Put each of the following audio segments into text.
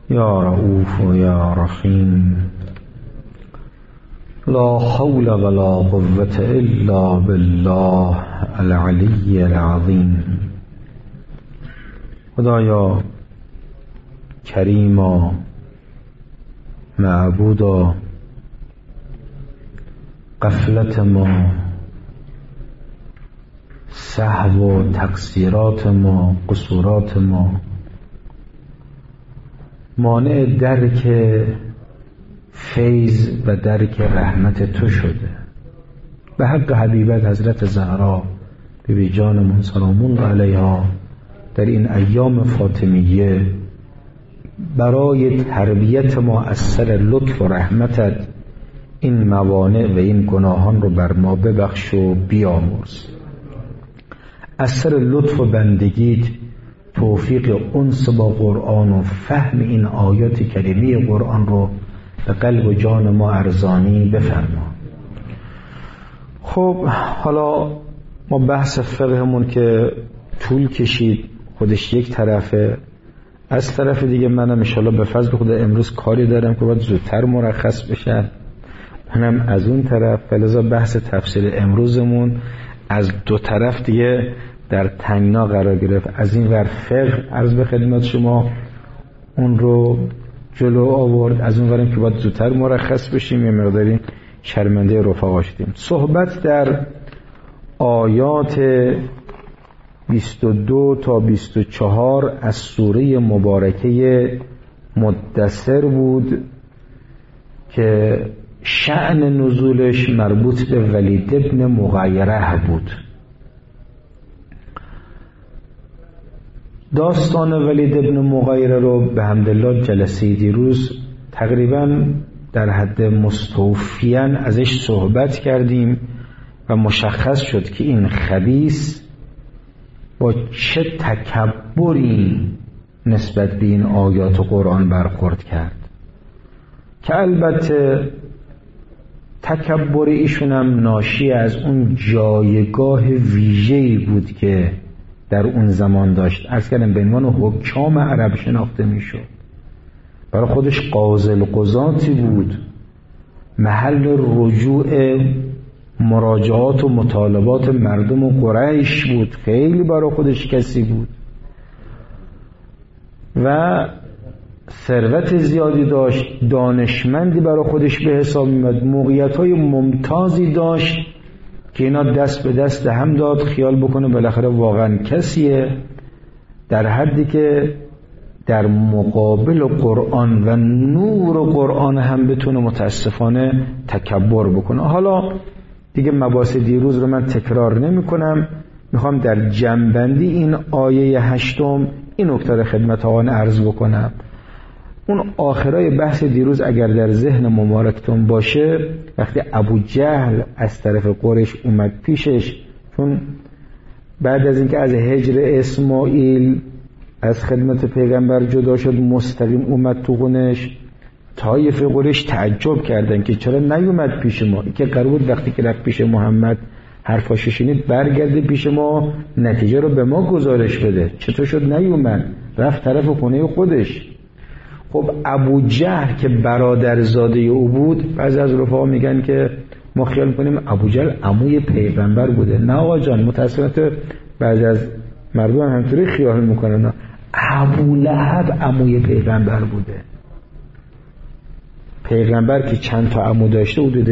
یا رؤوف و یا رحیم، لا حول ولا قوة الا بالله العلی العظیم. خدایا کریما، معبودا، غفلت ما، سهو و تقصیرات ما، قصورات ما مانع درک فیض و درک رحمت تو شده. به حق حبیبت حضرت زهرا بیبی جانمون سلام الله علیها در این ایام فاطمیه برای تربیت ما از سر لطف و رحمتت این موانع و این گناهان رو بر ما ببخش و بیامرز. از سر لطف و بندگیت توفیق انس با قرآن و فهم این آیات کریمه قرآن رو به قلب و جان ما ارزانی بفرما. خب حالا ما بحث فقهمون که طول کشید، خودش یک طرفه، از طرف دیگه منم انشالله به فضل خدا امروز کاری دارم که باید زودتر مرخص بشن، منم از اون طرف، فلذا بحث تفسیر امروزمون از دو طرف دیگه در تنگنا قرار گرفت. از این ور فقه عرض به خدمت شما اون رو جلو آورد، از اون ورم که باید زودتر مرخص بشیم یه مقداری شرمنده رفقا شدیم. صحبت در آیات 22 تا 24 از سوره مبارکه مدثر بود که شأن نزولش مربوط به ولید ابن مغیره بود. داستان ولید ابن مغیره رو به حمدالله جلسه دیروز تقریبا در حد مستوفیاً ازش صحبت کردیم و مشخص شد که این خبیث با چه تکبری نسبت به این آیات قرآن برخورد کرد که البته تکبر ایشون هم ناشی از اون جایگاه ویژه‌ای بود که در اون زمان داشت. عرض کردم به عنوان حکام عرب شناخته میشد، برای خودش قاضی القضاتی بود، محل رجوع مراجعات و مطالبات مردم و قریش بود، خیلی برای خودش کسی بود و ثروت زیادی داشت، دانشمندی برای خودش به حساب میاد، موقعیت‌های ممتازی داشت که اینا دست به دست هم داد خیال بکنه بالاخره واقعا کسیه، در حدی که در مقابل قرآن و نور قرآن هم بتونه متاسفانه تکبر بکنه. حالا دیگه مباحث دیروز رو من تکرار نمی کنم، میخوام در جنبندی این آیه 8 این نکته رو خدمت آقایان عرض بکنم. اون آخرای بحث دیروز اگر در ذهن مبارکتون باشه، وقتی ابو جهل از طرف قریش اومد پیشش، چون بعد از اینکه از هجر اسماعیل از خدمت پیغمبر جدا شد مستقیم اومد تو خونش، طایفه قریش تعجب کردن که چرا نیومد پیش ما، که قرار بود وقتی که رفت پیش محمد حرفاشو شنید برگرده پیش ما نتیجه رو به ما گزارش بده، چطور شد نیومد، رفت طرف خونه خودش. خب ابو جهل که برادرزاده او بود، بعضی از رفقا میگن که ما خیال میکنیم ابو جهل عموی پیغمبر بوده. نه آقا جان، متاسفانه بعضی از مردم همینطوری خیال میکنن ابو لهب عموی پیغمبر بوده. پیغمبر که چند تا عمو داشته، حدود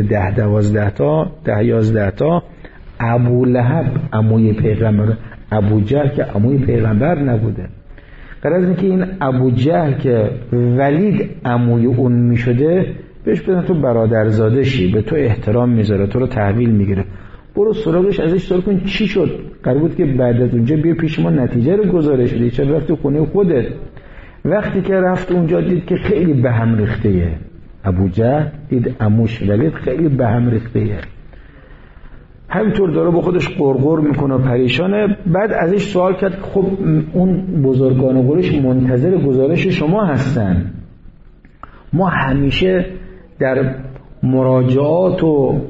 10-11 تا، ابو لهب عموی پیغمبر، ابو جهل که عموی پیغمبر نبوده. غرض اینه که این ابو جهل که ولید عموی اون میشده، بهش بدن تو برادرزاده شی، به تو احترام میذاره، تو رو تحویل میگیره، برو سراغش، ازش سوال کن چی شد، قرار بود که بعد از اونجا بیا پیش ما نتیجه رو گزارش بدی، چرا رفت خونه خودت؟ وقتی که رفت اونجا دید که خیلی به هم ریخته‌ایه، ابو جهل دید عموش ولید خیلی به هم ریخته‌ایه، همینطور داره با خودش قرقر میکنه و پریشانه. بعد ازش سوال کرد خب اون بزرگان قریش منتظر گزارش شما هستن، ما همیشه در مراجعات و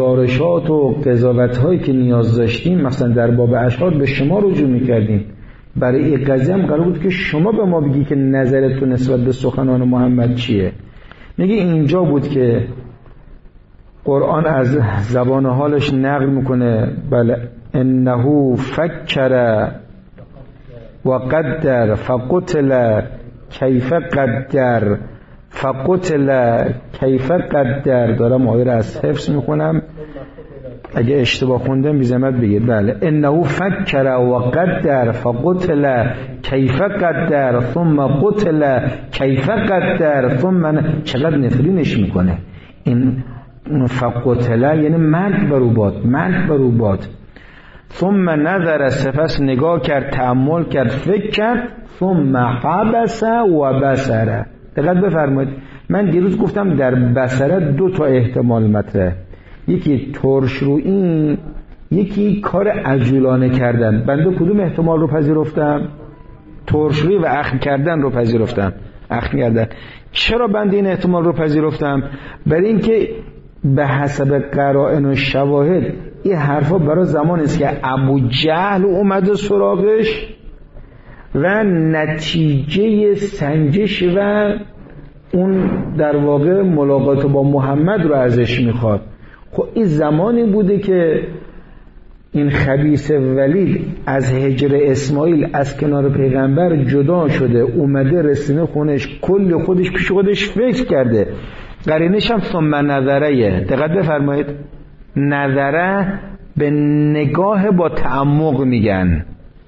گزارشات و قضاوت هایی که نیاز داشتیم مثلا در باب اشعار به شما رجوع میکردیم، برای این قضیه هم قرار بود که شما به ما بگی که نظرتون نسبت به سخنان محمد چیه. میگه اینجا بود که قرآن از زبان حالش نقل میکنه بله انه فکر و قدر فقتل کیف قدر فقتل کیف قدر. دارم آیه را از حفظ میکنم، اگه اشتباه خوندم بی زحمت بگید. بله انه فکر و قدر فقتل کیف قدر ثم قتل کیف قدر ثم چقدر نفرینش میکنه این فقتل، یعنی مرگ بر او باد، مرگ بر او باد. ثم نظر، سپس نگاه کرد، تأمل کرد، فکر کرد، ثم عبس و بصره. دقت بفرمایید، من دیروز گفتم در بصره 2 تا احتمال مطرحه، یکی ترش رویی، یکی کار عجولانه کردن. بنده کدوم احتمال رو پذیرفتم؟ ترش رویی و اخم کردن رو پذیرفتم. اخم کردن. چرا بنده این احتمال رو پذیرفتم؟ برای اینکه به حسب قرائن و شواهد این حرفا برای زمانی است که ابو جهل اومده سراغش و نتیجه سنجش و اون در واقع ملاقات با محمد رو ازش میخواد. خب این زمانی بوده که این خبیث ولید از هجر اسماعیل از کنار پیغمبر جدا شده، اومده رسیده خونش، کل خودش پیش خودش فکر کرده. قرینش هم ثم نظره. دقت بفرمایید، نظره به نگاه با تعمق میگن،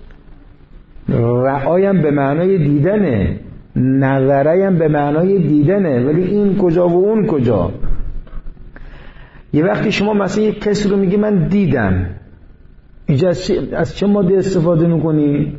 رعایم به معنای دیدنه، نظریم به معنای دیدنه، ولی این کجا و اون کجا. یه وقتی شما مثلا یک کسی رو میگی من دیدم، اینجا از چه ماده استفاده میکنی؟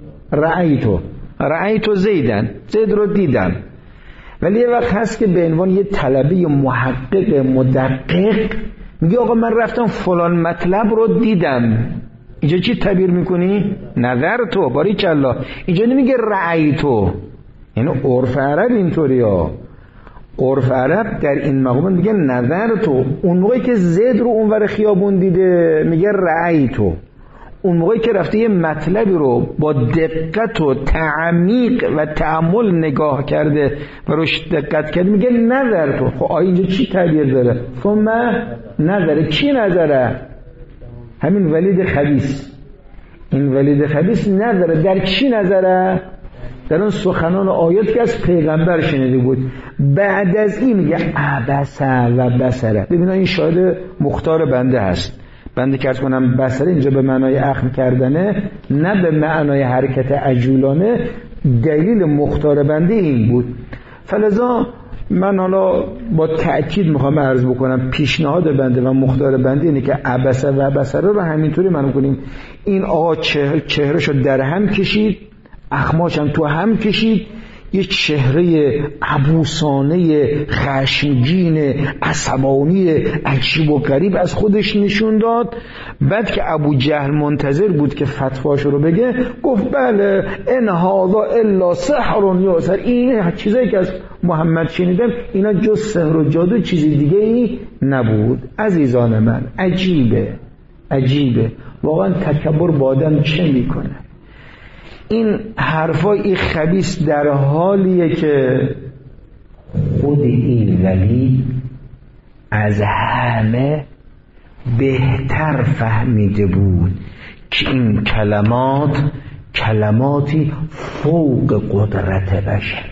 رأیتو زیدن، زید رو دیدم. ولی یه وقت هست که به عنوان یه طلبه محقق مدقق میگه آقا من رفتم فلان مطلب رو دیدم. اینجا چی تعبیر میکنی؟ نظر تو. باریکالله. اینجا نمیگه رأیتو، یعنی عرف عرب اینطوری ها. عرف عرب در این مقام میگه نظر تو. اون موقعی که زید رو اونور خیابون دیده میگه رأیتو. اون موقعی که رفته یه مطلبی رو با دقت و تعمیق و تأمل نگاه کرده و روش دقت کرده میگه نظر تو. خب اینجا چی تعبیر داره؟ ثم نظره. کی نظره؟ همین ولید خبیث. این ولید خبیث نظره. در کی نظره؟ در اون سخنان و آیات که از پیغمبر شنیده بود. بعد از این میگه عبس و بصره. ببینا این شاهد مختار بنده هست. بنده که ارز کنم بصره اینجا به معنای اخم کردنه، نه به معنای حرکت عجولانه. دلیل مختار بنده این بود. فلذا من حالا با تأکید میخوام عرض بکنم پیشنهاد بنده و مختار بنده اینه که عبسه و بصره رو همینطوری منو کنیم. این آقا چهرهشو در هم کشید، اخماش هم تو هم کشید، یه چهره عبوسانه خشمگین عصبانی عجیب و غریب از خودش نشون داد. بعد که ابو جهل منتظر بود که فتواشو رو بگه، گفت بله ان هذا الا سحر یؤثر. این چیزایی که از محمد شنیدم اینا جز سحر و جادو چیزی دیگه ای نبود. عزیزان من، عجیبه واقعا تکبر با آدم چه میکنه. این حرفای خبیث در حالیه که خود این ولی از همه بهتر فهمیده بود که این کلماتی فوق قدرت بشره،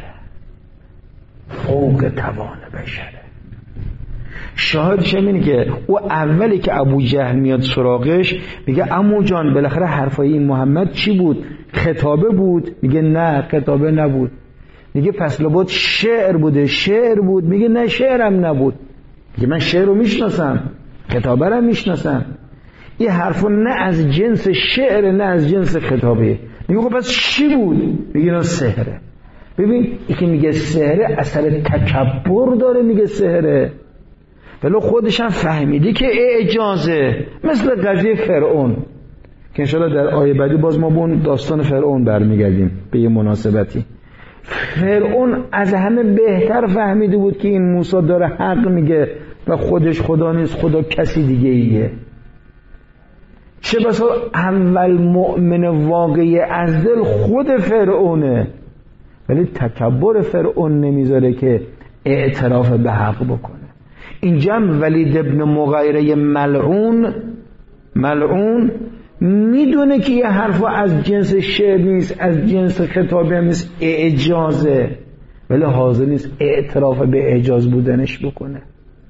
فوق توان بشره. شاهدش اینه که او اولی که ابو جهل میاد سراغش میگه عمو جان بالاخره حرفای این محمد چی بود؟ خطابه بود؟ میگه نه خطابه نبود. میگه پس لابد شعر بوده؟ شعر بود. میگه نه شعرم نبود. میگه من شعر رو میشناسم، خطابه رو میشناسم. این حرفو نه از جنس شعر نه از جنس خطابه. میگه خب پس چی بود؟ میگه نه سحره. ببین این که میگه سحره اثر تکبر داره، میگه سحره، ولی خودش هم فهمیده که اجازه. مثل قضیه فرعون که انشاءالله در آیه بعدی باز ما به اون داستان فرعون برمیگردیم به یه مناسبتی. فرعون از همه بهتر فهمیده بود که این موسی داره حق میگه و خودش خدا نیست، خدا کسی دیگه ایه. چه بسا اول مؤمن واقعی از دل خود فرعونه، ولی تکبر فرعون نمیذاره که اعتراف به حق بکنه. اینجا هم ولید ابن مغیره ملعون میدونه که یه حرفا از جنس شعر نیست، از جنس خطابه نیست، اعجازه، ولی حاضر نیست اعتراف به اعجاز بودنش بکنه.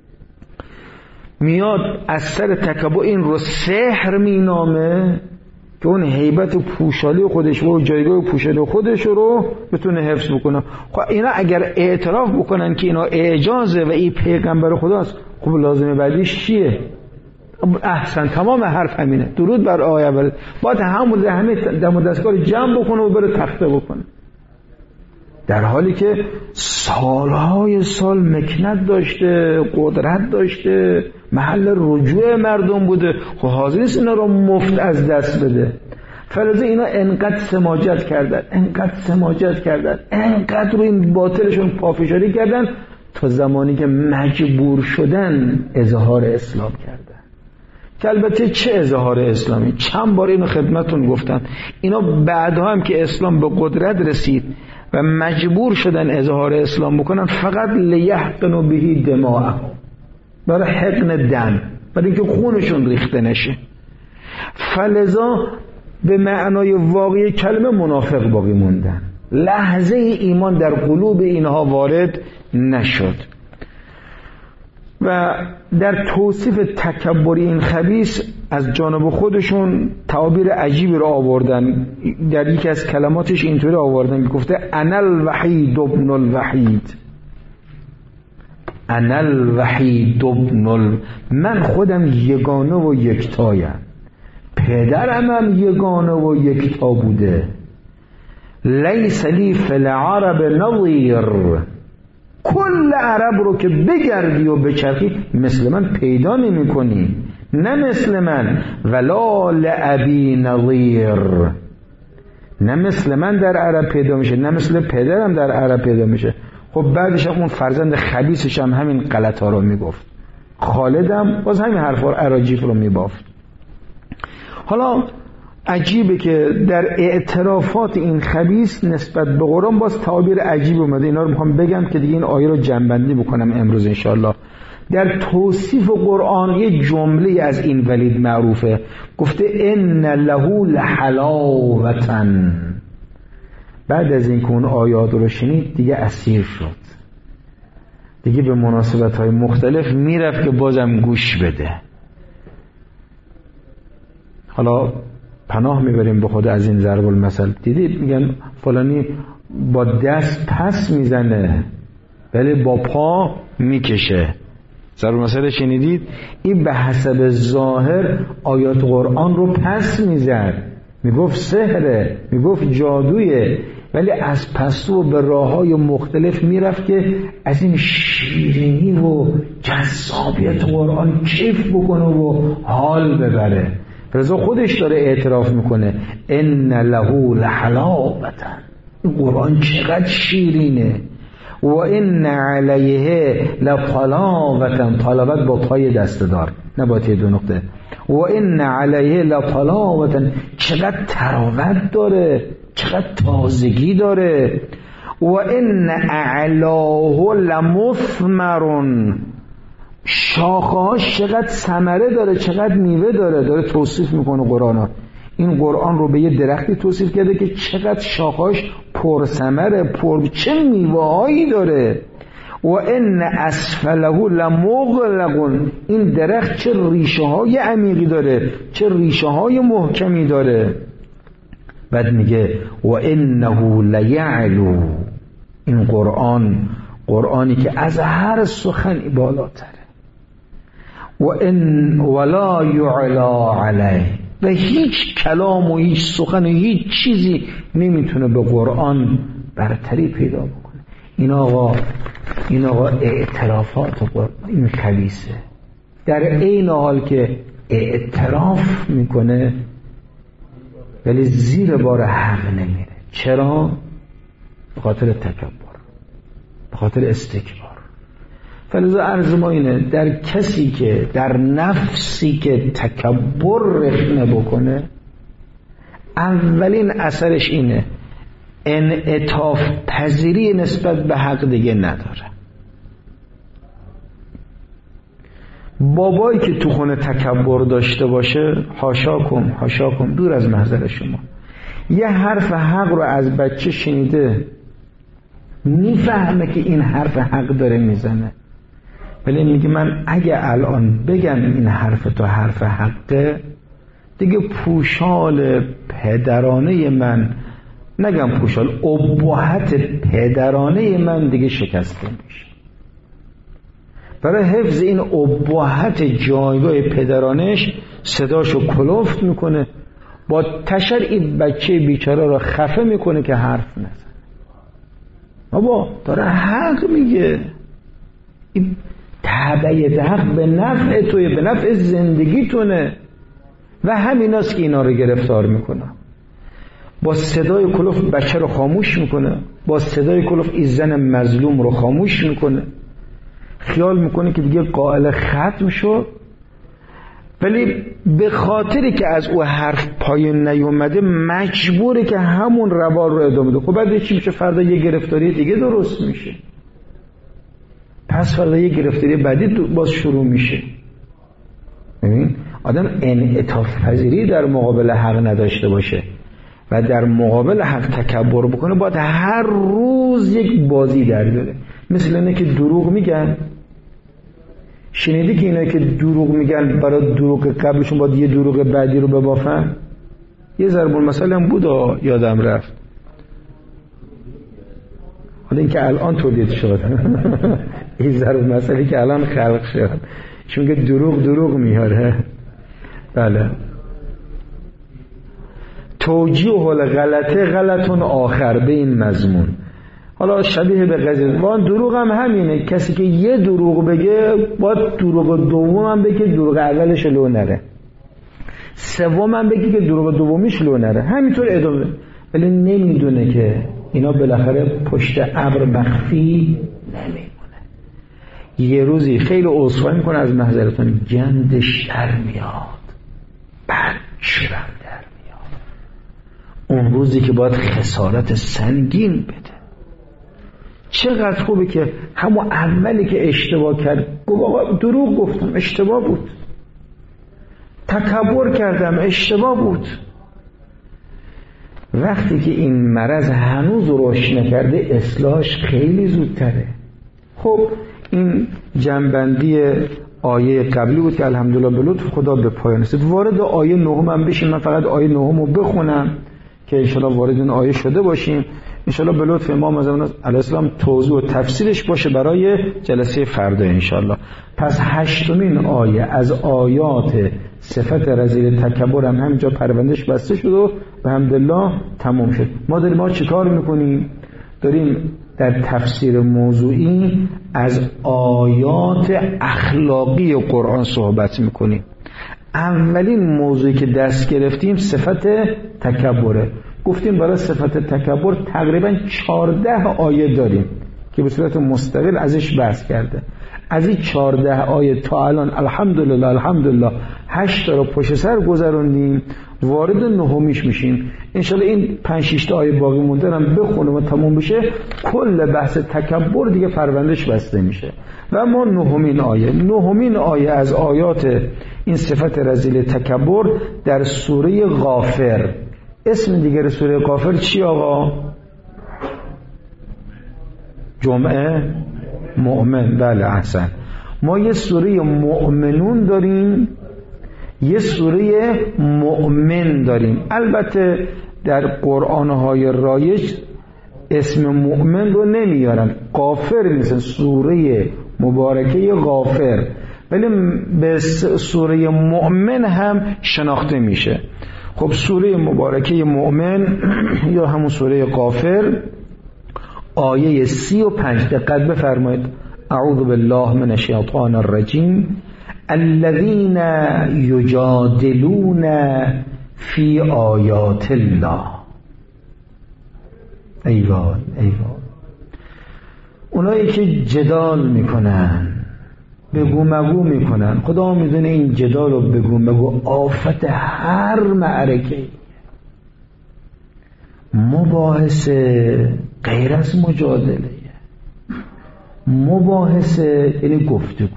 میاد از سر تکبر این رو سحر مینامه که اون هیبت و پوشالی خودش و جایگاه پوشالی خودش رو بتونه حفظ بکنه. خب اینا اگر اعتراف بکنن که اینا اعجازه و این پیغمبر خداست، خب لازمه بعدیش چیه؟ احسن، تمام حرف همینه، درود بر آقای اول، باید همه دم و دستگاه جمع بکنه و بره تخته بکنه، در حالی که سالهای سال مکنت داشته، قدرت داشته، محل رجوع مردم بوده، خب حاضر نیست اینا رو مفت از دست بده. فلذا اینا انقدر سماجت کردن، انقدر رو این باطلشون پافشاری کردن تا زمانی که مجبور شدن اظهار اسلام کردن. که البته چه اظهار اسلامی، چند بار اینو خدمتون گفتم، اینا بعدها هم که اسلام به قدرت رسید و مجبور شدن اظهار اسلام بکنن، فقط لیحقنوا به دماءهم، برای حقن دم، برای اینکه خونشون ریخته نشه. فلذا به معنای واقعی کلمه منافق باقی موندن، لحظه ایمان در قلوب اینها وارد نشد. و در توصیف تکبر این خبیث از جانب خودشون تعابیر عجیبی رو آوردن. در یکی از کلماتش اینطوری آوردن که گفته انا الوحید ابن الوحید، انا الوحید ابن من خودم یگانه و یکتایم، پدرم هم یگانه و یکتا بوده، لیس لی فی العرب نظیر، کل عرب رو که بگردی و بچرخی مثل من پیدا نمی کنی، نه مثل من، ولا لأبی نظیر، نه مثل من در عرب پیدا میشه، نه مثل پدرم در عرب پیدا میشه. خب بعدش اون فرزند خبیثش هم همین غلط ها رو میگفت، خالدم باز همین حرفا اراجیف رو میبافت. حالا عجیبه که در اعترافات این خبیث نسبت به قرآن باز تعابیر عجیب اومده. اینا رو میخوام بگم که دیگه این آیه رو جنبندی بکنم امروز انشاءالله. در توصیف قرآن یه جمله از این ولید معروفه، گفته ان له لحلاوتن. بعد از این که اون آیات رو شنید دیگه اسیر شد، دیگه به مناسبت‌های مختلف میرفت که بازم گوش بده. حالا پناه میبریم به خود از این ضرب المثل. دیدید میگن فلانی با دست پس میزنه ولی با پا میکشه، ضرب المثل شنیدید؟ این به حسب ظاهر آیات قرآن رو پس میزد، میگفت سحره، میگفت جادویه، ولی از پسو به راههای مختلف میرفت که از این شیرینی و جذابیت قرآن کیف بکنه و حال ببره. رضا خودش داره اعتراف میکنه ان له لحلاوتن، این قرآن چقدر شیرینه، و ان علیه لطلاوتن، طلاوت با پای دستدار نه با تی دو نقطه، و ان علیه لطلاوتن، چقدر تراوت داره، چقدر تازگی داره، و ان اعلاه لمثمرون، شاخه‌هاش چقدر ثمره داره، چقدر میوه داره توصیف میکنه قرآن. این قرآن رو به یه درختی توصیف کرده که چقدر شاخه‌هاش پر ثمره، چه میوه‌هایی داره. و ان اسفله لمغلق، این درخت چه ریشه‌های عمیقی داره، چه ریشه‌های محکمی داره. بعد میگه و انه لیعلو، این قرآنی که از هر سخنی بالاتره، و ان ولا یعلا علیه، و هیچ کلام و هیچ سخن و هیچ چیزی نمیتونه به قرآن برتری پیدا بکنه. این آقا اعترافات قرآن این خبیثه، در این حال که اعتراف میکنه ولی زیر بار حق نمیره. چرا؟ به خاطر تکبر، به خاطر استکبار. فلذا عرض ما اینه در کسی که در نفسی که تکبر رخنه بکنه، اولین اثرش اینه انعطاف پذیری نسبت به حق دیگه نداره. بابایی که تو خونه تکبر داشته باشه، حاشاکم دور از محضر شما، یه حرف حق رو از بچه شنیده، میفهمه که این حرف حق داره میزنه، ولی میگه من اگه الان بگم این حرف تو حرف حقه، دیگه پوشال پدرانه من، نگم پوشال، ابهت پدرانه من دیگه شکسته میشه. برای حفظ این ابهت جایگاه پدرانش صداشو کلفت میکنه، با تشر این بچه بیچاره را خفه میکنه که حرف نزنه. بابا داره حق میگه، این تبعیت حق به نفع توی، به نفع زندگیتونه، و همیناست که اینا رو گرفتار میکنه. با صدای کلوف بچه رو خاموش میکنه، با صدای کلوف این زن مظلوم رو خاموش میکنه، خیال میکنه که دیگه قائل ختم شد، ولی به خاطری که از او حرف پایین نیومده مجبوره که همون روال رو ادامه بده. خب بعد چی میشه؟ فردا یه گرفتاری دیگه درست میشه، پس فردا یه گرفتاری بعدی باز شروع میشه. ببین آدم انعطاف پذیری در مقابل حق نداشته باشه و در مقابل حق تکبر بکنه، باید هر روز یک بازی در بیاره. مثل اینه که دروغ میگن، شنیدی که اینا که دروغ میگن برای دروغ قبلشون باید یه دروغ بعدی رو ببافن؟ یه ضرب المثل هم بود یادم رفت، حالا این که الان تولید شد این ضرب المثلی که الان خلق شد، چون که دروغ میاره. بله، توجیه الغلطه غلطون آخر به این مضمون. حالا شبیه به قضیه وان دروغ هم همینه، کسی که یه دروغ بگه باید دروغ دوم هم بگه دروغ اولش لو نره، سوم هم بگه که دروغ دومیش لو نره، همینطور ادامه. ولی نمیدونه که اینا بالاخره پشت ابر مخفی نمیمونه. یه روزی خیلی عذرخواهی میکنه از محضرتون، گندش در میاد، بعد چرم در میاد. اون روزی که باید خسارت سنگین بده. چقدر خوبه که همون اولی که اشتباه کرد گفت آقا دروغ گفتم، اشتباه بود، تکبر کردم، اشتباه بود. وقتی که این مرض هنوز رشد نکرده اصلاحش خیلی زودتره. خب این جنبندی آیه قبلی بود که الحمدلله به لطف خدا به پایان رسید. وارد آیه نهم هم بشیم. من فقط آیه نهم رو بخونم که انشاءالله وارد این آیه شده باشیم. انشاءالله به لطف امام اعظم علیه السلام توضیح و تفسیرش باشه برای جلسه فردا انشاءالله. پس 8مین آیه از آیات صفت رذیل تکبر هم همینجا پروندهش بسته شد و به حمدالله تمام شد. ما چیکار میکنیم؟ داریم در تفسیر موضوعی از آیات اخلاقی قرآن صحبت میکنیم. اولین موضوعی که دست گرفتیم صفت تکبره. گفتیم برای صفت تکبر تقریبا 14 آیه داریم که به صورت مستقل ازش بحث کرده. از این 14 آیه تا الان الحمدلله 8 تا رو پشت سر گذروندیم، وارد نهمیش میشیم. انشالله این 5-6 تا آیه باقی مونده هم بخونم و تموم بشه، کل بحث تکبر دیگه پروندهش بسته میشه. و ما نهمین آیه از آیات این صفت رذیل تکبر در سوره غافر. اسم دیگر سوره غافر چی آقا؟ جمعه مؤمن. بله احسن. ما یه سوره مؤمنون داریم، یه سوره مؤمن داریم. البته در قرآن‌های رایج اسم مؤمن رو نمیارن، غافر نیستن، سوره مبارکه غافر، ولی به سوره مؤمن هم شناخته میشه. خب سوره مبارکه مؤمن یا همون سوره غافر آیه 35 دقت بفرمایید. اعوذ بالله من الشیطان الرجیم الذين یجادلون فی آیات الله. ایوان اونایی که جدال میکنن بگو مگو میکنن. خدا میدونه این جدال و بگو مگو آفت هر معرکه. مباحثه غیر از مجادله، مباحثه یعنی گفتگو،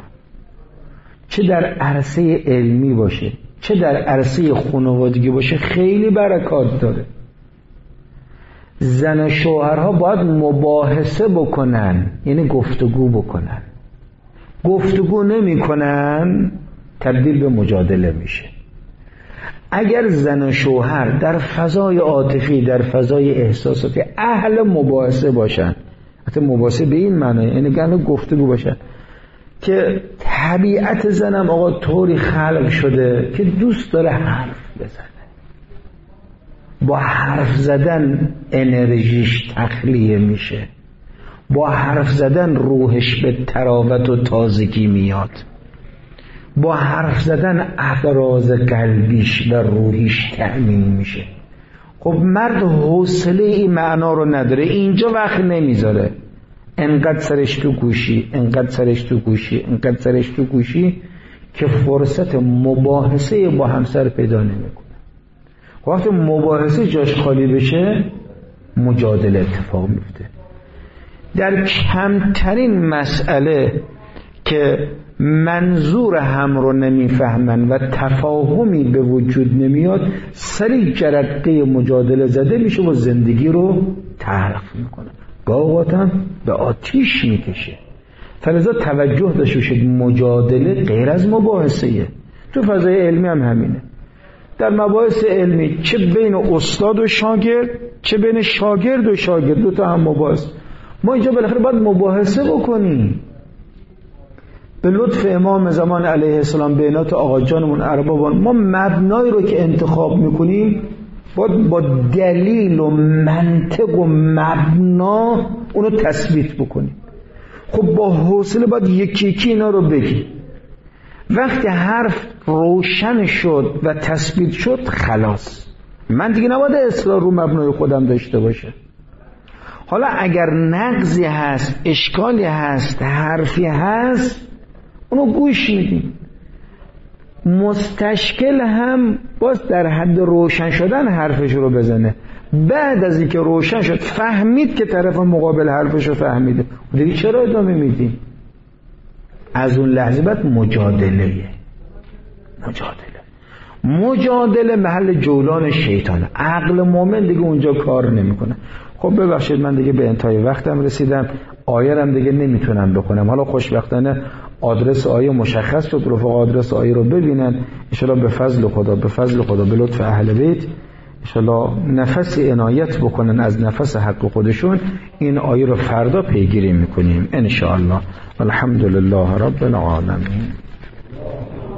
چه در عرصه علمی باشه چه در عرصه خانوادگی باشه خیلی برکات داره. زن و شوهرها باید مباحثه بکنن، یعنی گفتگو بکنن. گفتگو نمی کنن تبدیل به مجادله میشه. اگر زن و شوهر در فضای عاطفی، در فضای احساساتی اهل مباحثه باشن، حتی مباحثه به این معنی یعنی گفتگو گفتگو باشن که طبیعت زنم آقا طوری خلق شده که دوست داره حرف بزنه، با حرف زدن انرژیش تخلیه میشه، با حرف زدن روحش به تراوت و تازگی میاد، با حرف زدن افراز قلبیش و روحیش تأمین میشه. خب مرد حوصله این معنا رو نداره، اینجا وقت نمیذاره، انقدر سرش تو گوشی، انقدر سرش تو گوشی، انقدر سرش تو گوشی که فرصت مباحثه با همسر پیدا نمیکنه. وقتی مباحثه جاش خالی بشه مجادله اتفاق میفته. در کمترین مسئله که منظور هم رو نمیفهمن و تفاهمی به وجود نمیاد سریع جرقه مجادله زده میشه و زندگی رو تلخ میکنه، گاهی هم به آتیش میکشه. فلذا توجه داشته باشید مجادله غیر از مباحثه. تو فضای علمی هم همینه. در مباحث علمی چه بین استاد و شاگرد چه بین شاگرد و شاگرد دو تا هم مباحث. ما اینجا بالاخره باید مباحثه بکنیم. به لطف امام زمان علیه السلام بینات آقا جانمون اربابان ما مبنایی رو که انتخاب میکنیم باید با دلیل و منطق و مبنا اونو تثبیت بکنیم. خب با حوصله باید یکی یکی اینا رو بگیم. وقتی حرف روشن شد و تثبیت شد خلاص، من دیگه نباید اصرار رو مبنای خودم داشته باشه. حالا اگر نقضی هست، اشکالی هست، حرفی هست، اونو گوش میدیم. مستشکل هم باز در حد روشن شدن حرفش رو بزنه. بعد از اینکه روشن شد فهمید که طرف مقابل حرفش رو فهمیده، دیگه چرا ادامه میدیم؟ از اون لحظه بعد مجادله محل جولان شیطانه. عقل مومن دیگه اونجا کار نمیکنه. خب ببخشید من دیگه به انتهای وقتم رسیدم، آیه هم دیگه نمیتونم بخونم. حالا خوشبختانه آدرس آیه مشخص شد، رفقا آدرس آیه رو ببینن ان شاءالله. به فضل خدا به لطف اهل بیت ان شاءالله نفس عنایت بکنن از نفس حق خودشون. این آیه رو فردا پیگیری میکنیم ان شاءالله. الحمدلله رب العالمین.